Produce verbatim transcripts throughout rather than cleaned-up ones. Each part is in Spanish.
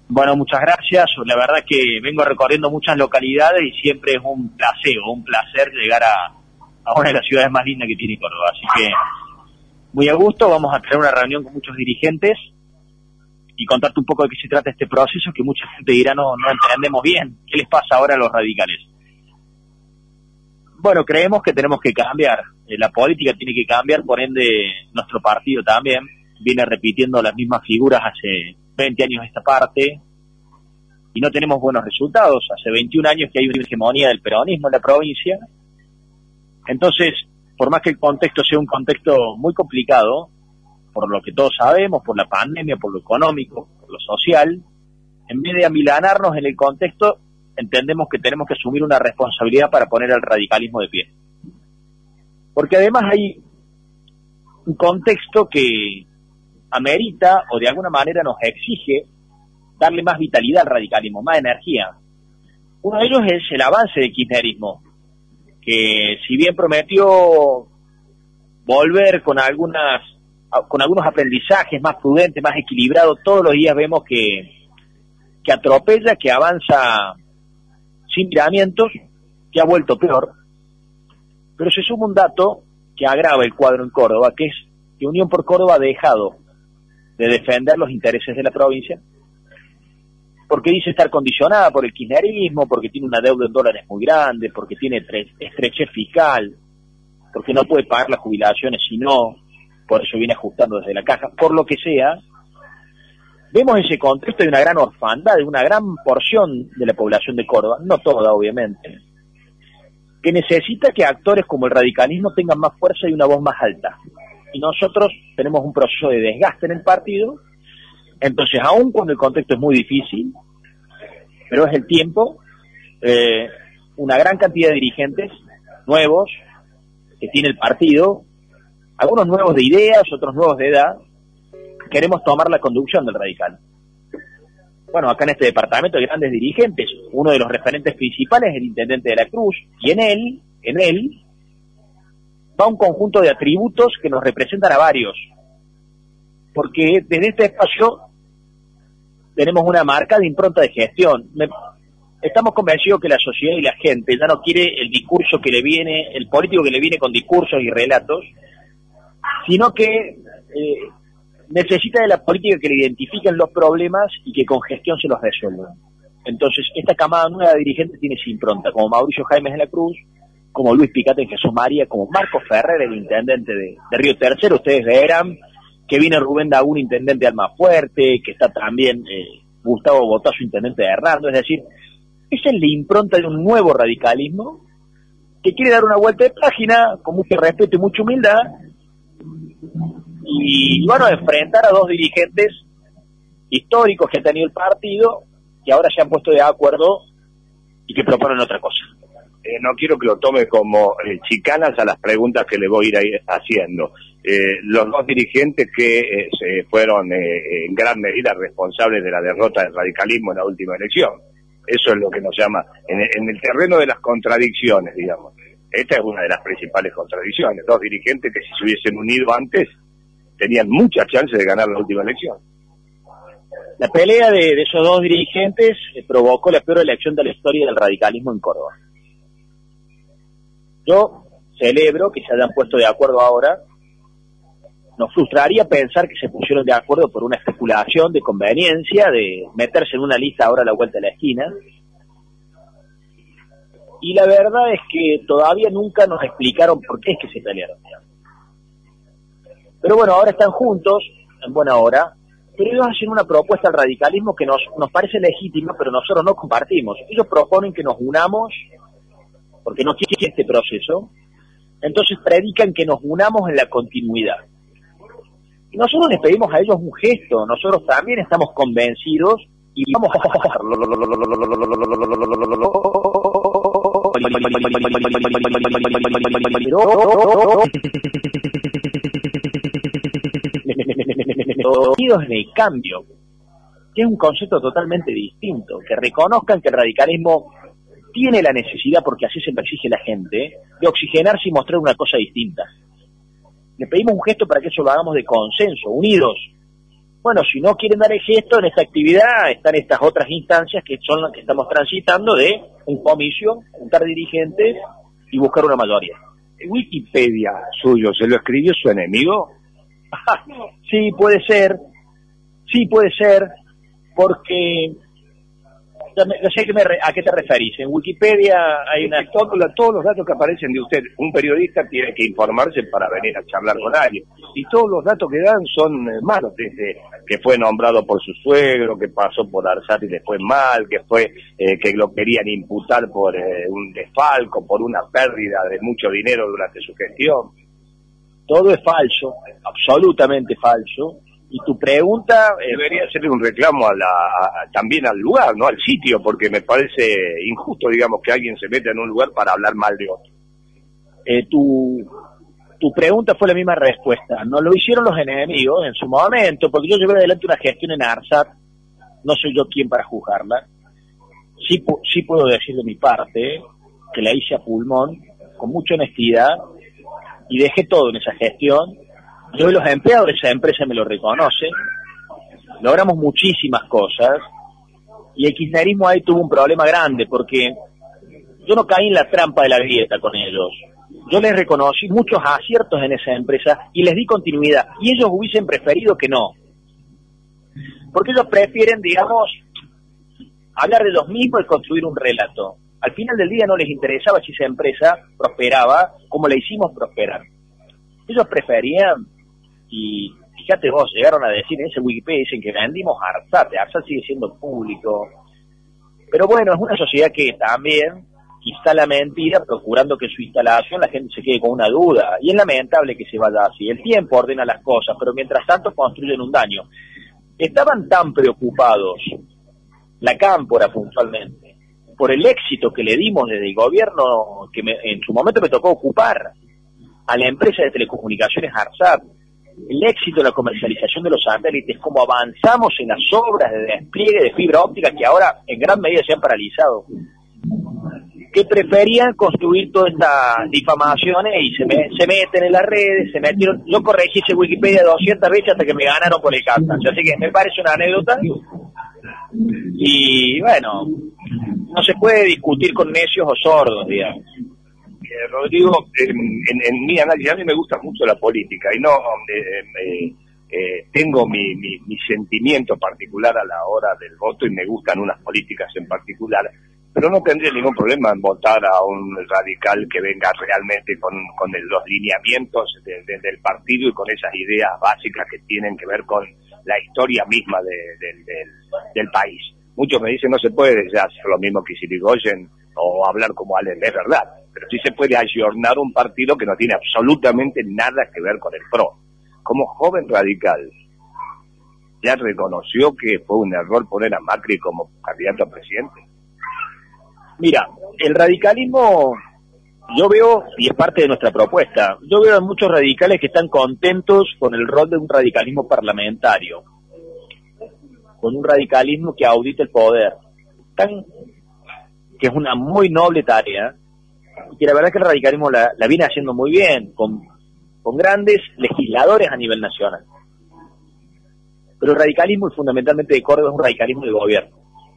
Bueno, muchas gracias. La verdad que vengo recorriendo muchas localidades y siempre es un placer, un placer llegar a, a una de las ciudades más lindas que tiene Córdoba. Así que muy a gusto, vamos a tener una reunión con muchos dirigentes y contarte un poco de qué se trata este proceso, que mucha gente dirá no, no entendemos bien. ¿Qué les pasa ahora a los radicales? Bueno, creemos que tenemos que cambiar. Eh, la política tiene que cambiar, por ende nuestro partido también viene repitiendo las mismas figuras hace veinte años esta parte y no tenemos buenos resultados. Hace veintiún años que hay una hegemonía del peronismo en la provincia. Entonces, por más que el contexto sea un contexto muy complicado, por lo que todos sabemos, por la pandemia, por lo económico, por lo social, en vez de amilanarnos en el contexto, entendemos que tenemos que asumir una responsabilidad para poner al radicalismo de pie. Porque además hay un contexto que amerita o de alguna manera nos exige darle más vitalidad al radicalismo, más energía. Uno de ellos es el avance del kirchnerismo, que si bien prometió volver con algunas con algunos aprendizajes más prudentes, más equilibrados, todos los días vemos que, que atropella, que avanza sin miramientos, que ha vuelto peor. Pero se suma un dato que agrava el cuadro en Córdoba, que es que Unión por Córdoba ha dejado de defender los intereses de la provincia, porque dice estar condicionada por el kirchnerismo, porque tiene una deuda en dólares muy grande, porque tiene estrechez fiscal, porque no puede pagar las jubilaciones si no, por eso viene ajustando desde la caja, por lo que sea. Vemos ese contexto de una gran orfandad, de una gran porción de la población de Córdoba, no toda obviamente, que necesita que actores como el radicalismo tengan más fuerza y una voz más alta. Y nosotros tenemos un proceso de desgaste en el partido, entonces aún cuando el contexto es muy difícil, pero es el tiempo, eh, una gran cantidad de dirigentes nuevos que tiene el partido, algunos nuevos de ideas, otros nuevos de edad, queremos tomar la conducción del radical. Bueno, acá en este departamento hay grandes dirigentes, uno de los referentes principales es el intendente de la Cruz, y en él, en él, va un conjunto de atributos que nos representan a varios, porque desde este espacio tenemos una marca de impronta de gestión. Me, estamos convencidos que la sociedad y la gente ya no quiere el discurso que le viene, el político que le viene con discursos y relatos, sino que eh, necesita de la política que le identifiquen los problemas y que con gestión se los resuelvan. Entonces, esta camada nueva de dirigentes tiene su impronta, como Mauricio Jaimes de la Cruz, como Luis Picate en Jesús María, como Marco Ferrer, el intendente de, de Río Tercero, ustedes verán que viene Rubén Dagún, intendente de Almafuerte, que está también eh, Gustavo Botazo, intendente de Hernando, es decir, esa es la impronta de un nuevo radicalismo que quiere dar una vuelta de página con mucho respeto y mucha humildad y, bueno, enfrentar a dos dirigentes históricos que ha tenido el partido, que ahora se han puesto de acuerdo y que proponen otra cosa. Eh, no quiero que lo tome como eh, chicanas a las preguntas que le voy a ir ahí haciendo. Eh, los dos dirigentes que eh, se fueron eh, en gran medida responsables de la derrota del radicalismo en la última elección. Eso es lo que nos llama, en el, en el terreno de las contradicciones, digamos. Esta es una de las principales contradicciones. Dos dirigentes que si se hubiesen unido antes tenían muchas chances de ganar la última elección. La pelea de, de esos dos dirigentes eh, provocó la peor elección de la historia del radicalismo en Córdoba. Yo celebro que se hayan puesto de acuerdo ahora. Nos frustraría pensar que se pusieron de acuerdo por una especulación de conveniencia, de meterse en una lista ahora a la vuelta de la esquina. Y la verdad es que todavía nunca nos explicaron por qué es que se pelearon. Pero bueno, ahora están juntos, en buena hora, pero ellos hacen una propuesta al radicalismo que nos, nos parece legítima, pero nosotros no compartimos. Ellos proponen que nos unamos, porque no quieren este proceso, entonces predican que nos unamos en la continuidad. Y nosotros les pedimos a ellos un gesto, nosotros también estamos convencidos y vamos a unidos en el cambio, que es un concepto totalmente distinto, que reconozcan que el radicalismo tiene la necesidad, porque así se exige la gente, de oxigenarse y mostrar una cosa distinta. Le pedimos un gesto para que eso lo hagamos de consenso, unidos, Bueno, si no quieren dar el gesto en esta actividad, están estas otras instancias que son las que estamos transitando de un comicio, juntar dirigentes y buscar una mayoría. ¿Wikipedia suyo se lo escribió su enemigo? Sí, puede ser, sí puede ser, porque no sé a qué, me, a qué te referís. En Wikipedia hay una... Todos, todos los datos que aparecen de usted, un periodista tiene que informarse para venir a charlar con alguien. Y todos los datos que dan son eh, malos, desde que fue nombrado por su suegro, que pasó por Arsat y le fue mal, que fue eh, que lo querían imputar por eh, un desfalco, por una pérdida de mucho dinero durante su gestión. Todo es falso, absolutamente falso. Y tu pregunta... Eh, debería hacerle un reclamo a la, a, también al lugar, no al sitio, porque me parece injusto, digamos, que alguien se meta en un lugar para hablar mal de otro. Eh, tu, tu pregunta fue la misma respuesta. No lo hicieron los enemigos en su momento, porque yo llevé adelante una gestión en Arsat, no soy yo quien para juzgarla. Sí, sí puedo decir de mi parte que la hice a pulmón, con mucha honestidad, y dejé todo en esa gestión. Yo y los empleados de esa empresa me lo reconocen, logramos muchísimas cosas, y el kirchnerismo ahí tuvo un problema grande, porque yo no caí en la trampa de la grieta con ellos. Yo les reconocí muchos aciertos en esa empresa y les di continuidad, y ellos hubiesen preferido que no. Porque ellos prefieren, digamos, hablar de los mismos y construir un relato. Al final del día no les interesaba si esa empresa prosperaba como la hicimos prosperar. Ellos preferían... Y fíjate vos, llegaron a decir en ese Wikipedia, dicen que vendimos Arsat, Arsat sigue siendo público. Pero bueno, es una sociedad que también instala mentira, procurando que en su instalación la gente se quede con una duda. Y es lamentable que se vaya así. El tiempo ordena las cosas, pero mientras tanto construyen un daño. Estaban tan preocupados, la Cámpora puntualmente, por el éxito que le dimos desde el gobierno, que me, en su momento me tocó ocupar, a la empresa de telecomunicaciones Arsat, el éxito de la comercialización de los satélites, como avanzamos en las obras de despliegue de fibra óptica que ahora en gran medida se han paralizado, que preferían construir todas estas difamaciones y se, me, se meten en las redes, se metieron. Yo corregí ese Wikipedia doscientas veces hasta que me ganaron por el cansancio, así que me parece una anécdota. Y bueno, no se puede discutir con necios o sordos, digamos. Eh, Rodrigo, en, en, en mi análisis, a mí me gusta mucho la política y no eh, eh, eh, tengo mi, mi, mi sentimiento particular a la hora del voto y me gustan unas políticas en particular, pero no tendría ningún problema en votar a un radical que venga realmente con, con el, los lineamientos de, de, del partido y con esas ideas básicas que tienen que ver con la historia misma de, de, del, del país. Muchos me dicen no se puede ya hacer lo mismo que Sirigoyen o hablar como Allen, es verdad, pero sí se puede ayornar un partido que no tiene absolutamente nada que ver con el P R O. Como joven radical, ¿ya reconoció que fue un error poner a Macri como candidato a presidente? Mira, el radicalismo, yo veo, y es parte de nuestra propuesta, yo veo a muchos radicales que están contentos con el rol de un radicalismo parlamentario, con un radicalismo que audita el poder, tan, que es una muy noble tarea, y que la verdad es que el radicalismo la, la viene haciendo muy bien, con, con grandes legisladores a nivel nacional. Pero el radicalismo, y fundamentalmente de Córdoba, es un radicalismo de gobierno.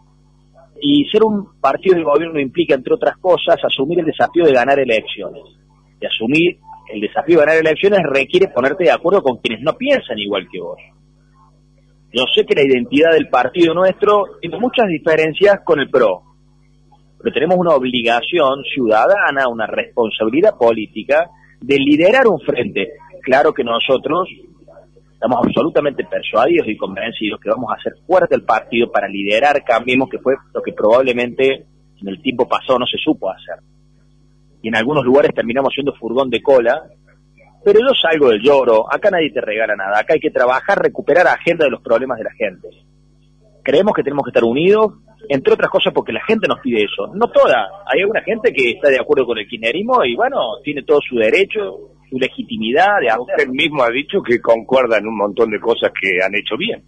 Y ser un partido de gobierno implica, entre otras cosas, asumir el desafío de ganar elecciones. Y asumir el desafío de ganar elecciones requiere ponerte de acuerdo con quienes no piensan igual que vos. Yo sé que la identidad del partido nuestro tiene muchas diferencias con el P R O, pero tenemos una obligación ciudadana, una responsabilidad política de liderar un frente. Claro que nosotros estamos absolutamente persuadidos y convencidos que vamos a hacer fuerte el partido para liderar Cambiemos, que fue lo que probablemente en el tiempo pasado no se supo hacer. Y en algunos lugares terminamos siendo furgón de cola, pero yo salgo del lloro, acá nadie te regala nada, acá hay que trabajar, recuperar agenda de los problemas de la gente. Creemos que tenemos que estar unidos, entre otras cosas porque la gente nos pide eso. No toda, hay alguna gente que está de acuerdo con el kirchnerismo y bueno, tiene todo su derecho, su legitimidad de hacer. Usted mismo ha dicho que concuerda en un montón de cosas que han hecho bien.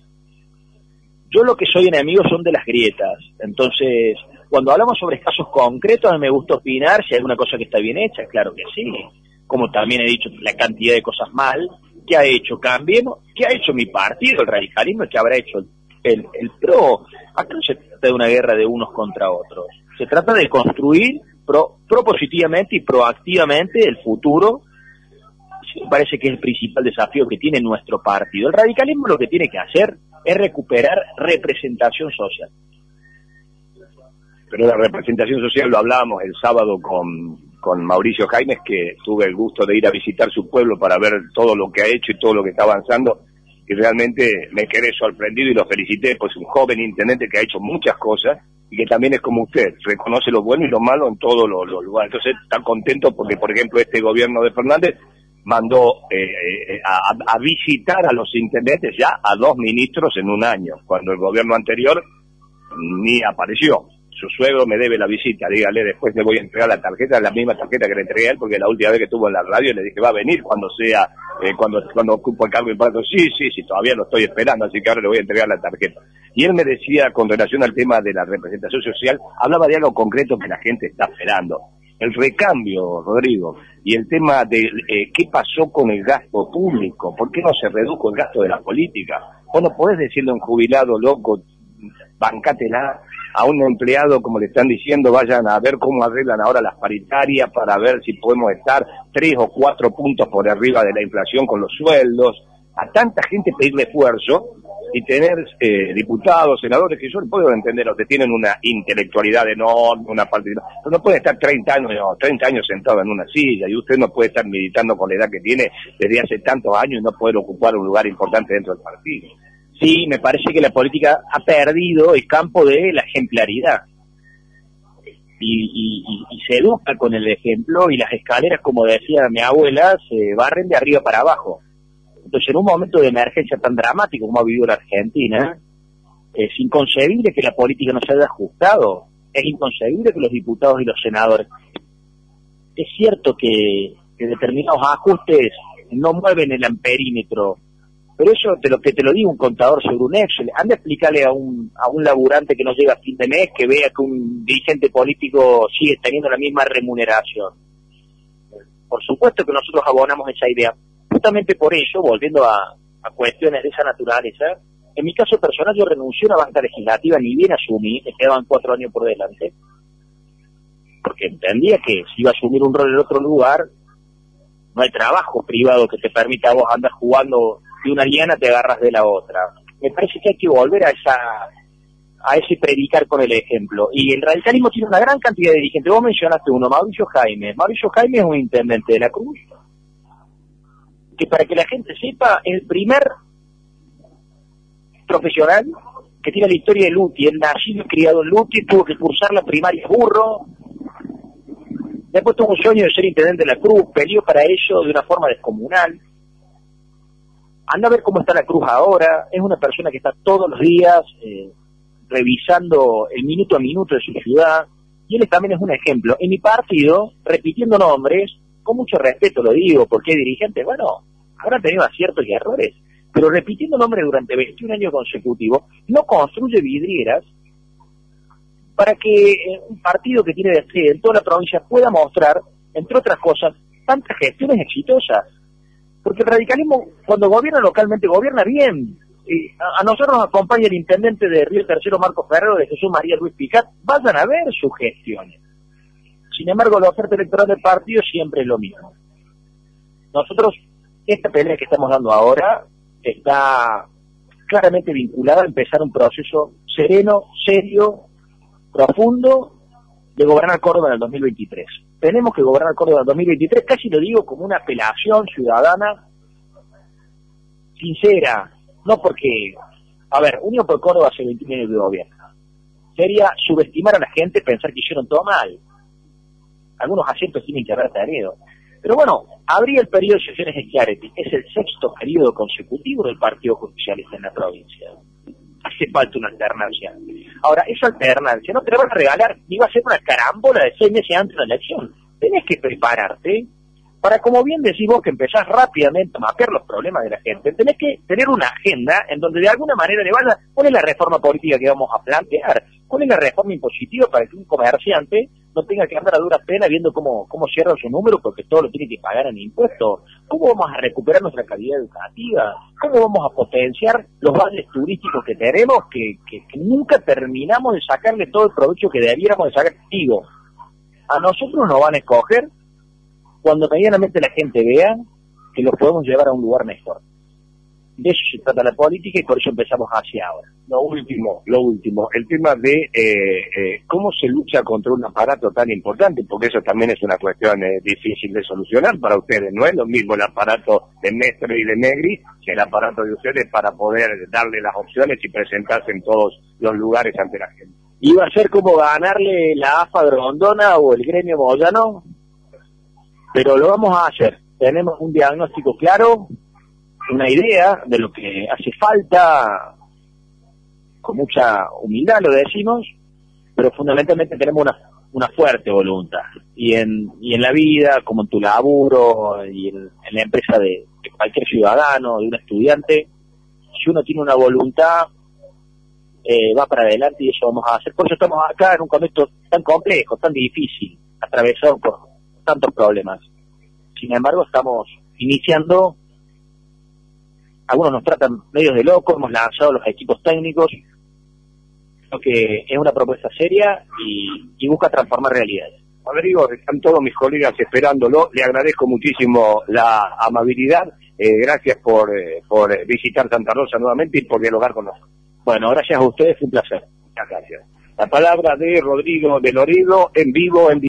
Yo lo que soy enemigo son de las grietas, entonces cuando hablamos sobre casos concretos a mí me gusta opinar si hay alguna cosa que está bien hecha, claro que sí, como también he dicho la cantidad de cosas mal, ¿Qué ha hecho Cambiemos? ¿Qué ha hecho mi partido, el radicalismo? ¿Qué habrá hecho el, el PRO? Acá no se trata de una guerra de unos contra otros. Se trata de construir pro, propositivamente y proactivamente el futuro. Me parece que es el principal desafío que tiene nuestro partido. El radicalismo lo que tiene que hacer es recuperar representación social. Pero la representación social lo hablábamos el sábado con, con Mauricio Jaimes, que tuve el gusto de ir a visitar su pueblo para ver todo lo que ha hecho y todo lo que está avanzando, y realmente me quedé sorprendido y lo felicité, pues un joven intendente que ha hecho muchas cosas y que también es como usted, reconoce lo bueno y lo malo en todos los, los lugares. Entonces está contento porque, por ejemplo, este gobierno de Fernández mandó eh, a, a visitar a los intendentes ya a dos ministros en un año, cuando el gobierno anterior ni apareció. Su suegro me debe la visita, dígale, después le voy a entregar la tarjeta, la misma tarjeta que le entregué a él, porque la última vez que estuvo en la radio le dije, va a venir cuando sea, eh, cuando cuando ocupo el cargo de impacto. Sí, sí, sí, todavía lo estoy esperando, así que ahora le voy a entregar la tarjeta. Y él me decía, con relación al tema de la representación social, hablaba de algo concreto que la gente está esperando. El recambio, Rodrigo, y el tema de eh, qué pasó con el gasto público, por qué no se redujo el gasto de la política. Vos no podés decirle a un jubilado, loco, bancátela, a un empleado, como le están diciendo, vayan a ver cómo arreglan ahora las paritarias para ver si podemos estar tres o cuatro puntos por arriba de la inflación con los sueldos. A tanta gente pedirle esfuerzo y tener eh, diputados, senadores, que yo puedo entender, los que tienen una intelectualidad enorme, una parte, pero no puede estar treinta años, no, treinta años sentado en una silla, y usted no puede estar militando con la edad que tiene desde hace tantos años y no poder ocupar un lugar importante dentro del partido. Sí, me parece que la política ha perdido el campo de la ejemplaridad. Y, y, y, y se educa con el ejemplo, y las escaleras, como decía mi abuela, se barren de arriba para abajo. Entonces, en un momento de emergencia tan dramático como ha vivido la Argentina, es inconcebible que la política no se haya ajustado. Es inconcebible que los diputados y los senadores... Es cierto que, que determinados ajustes no mueven el amperímetro, pero eso te lo que te lo digo un contador sobre un Excel. Anda a explicarle a un a un laburante que no llega a fin de mes que vea que un dirigente político sigue teniendo la misma remuneración. Por supuesto que nosotros abonamos esa idea. Justamente por ello, volviendo a, a cuestiones de esa naturaleza, en mi caso personal yo renuncié a una banca legislativa, ni bien asumí, me quedaban cuatro años por delante, porque entendía que si iba a asumir un rol en otro lugar, no hay trabajo privado que te permita a vos andar jugando de una liana, te agarras de la otra. Me parece que hay que volver a esa a ese predicar con el ejemplo. Y el radicalismo tiene una gran cantidad de dirigentes. Vos mencionaste uno, Mauricio Jaimes. Mauricio Jaimes es un intendente de la Cruz, que para que la gente sepa, es el primer profesional que tiene la historia de Luti. Él nacido y criado en Luti, tuvo que cursar la primaria burro, después tuvo un sueño de ser intendente de la Cruz, peleó para ello de una forma descomunal. Anda a ver cómo está la Cruz ahora. Es una persona que está todos los días eh, revisando el minuto a minuto de su ciudad, y él también es un ejemplo. En mi partido, repitiendo nombres, con mucho respeto lo digo, porque hay dirigentes, bueno, habrán tenido aciertos y errores, pero repitiendo nombres durante veintiún años consecutivos, no construye vidrieras para que un partido que tiene despliegue en toda la provincia pueda mostrar, entre otras cosas, tantas gestiones exitosas. Porque el radicalismo, cuando gobierna localmente, gobierna bien. Y a, a nosotros nos acompaña el intendente de Río Tercero, Marcos Ferrero, de Jesús María Luis Picat. Vayan a ver sus gestiones. Sin embargo, la oferta electoral del partido siempre es lo mismo. Nosotros, esta pelea que estamos dando ahora está claramente vinculada a empezar un proceso sereno, serio, profundo, de gobernar Córdoba en el dos mil veintitrés. Tenemos que gobernar Córdoba en el dos mil veintitrés, casi lo digo como una apelación ciudadana sincera, no porque, a ver, Unión por Córdoba hace veintiún años de gobierno. Sería subestimar a la gente, pensar que hicieron todo mal. Algunos asientos tienen que haber tenido. Pero bueno, abría el periodo de sesiones de Schiaretti. Es el sexto periodo consecutivo del Partido Justicialista en la provincia. Hace falta una alternancia. Ahora, esa alternancia no te la van a regalar, ni va a ser una carambola de seis meses antes de la elección. Tenés que prepararte para, como bien decís vos, que empezás rápidamente a mapear los problemas de la gente. Tenés que tener una agenda en donde de alguna manera le vaya, ¿cuál es la reforma política que vamos a plantear? ¿Cuál es la reforma impositiva para que un comerciante no tenga que andar a duras penas viendo cómo, cómo cierran su número porque todo lo tiene que pagar en impuestos? ¿cómo vamos a recuperar nuestra calidad educativa? ¿Cómo vamos a potenciar los valles turísticos que tenemos, que, que, que nunca terminamos de sacarle todo el provecho que debiéramos de sacar? Digo, a nosotros nos van a escoger cuando medianamente la gente vea que los podemos llevar a un lugar mejor. De eso se trata la política y por eso empezamos hacia ahora. Lo último, lo último, el tema de eh, eh, cómo se lucha contra un aparato tan importante, porque eso también es una cuestión eh, difícil de solucionar para ustedes. No es lo mismo el aparato de Mestre y de Negri que el aparato de ustedes para poder darle las opciones y presentarse en todos los lugares ante la gente. ¿Iba a ser como ganarle la A F A de Rondona o el gremio Moyano? Pero lo vamos a hacer. Tenemos un diagnóstico claro, una idea de lo que hace falta, con mucha humildad lo decimos, pero fundamentalmente tenemos una, una fuerte voluntad. Y en, y en la vida, como en tu laburo, y en, en la empresa de, de cualquier ciudadano, de un estudiante, si uno tiene una voluntad, eh, va para adelante y eso vamos a hacer. Por eso estamos acá en un contexto tan complejo, tan difícil, atravesado por tantos problemas. Sin embargo, estamos iniciando. Algunos nos tratan medios de locos, hemos lanzado los equipos técnicos. Creo que es una propuesta seria y, y busca transformar realidades. Rodrigo, están todos mis colegas esperándolo. Le agradezco muchísimo la amabilidad. Eh, gracias por, eh, por visitar Santa Rosa nuevamente y por dialogar con nosotros. Bueno, gracias a ustedes, fue un placer. Muchas gracias. La palabra de Rodrigo de Loredo en vivo, en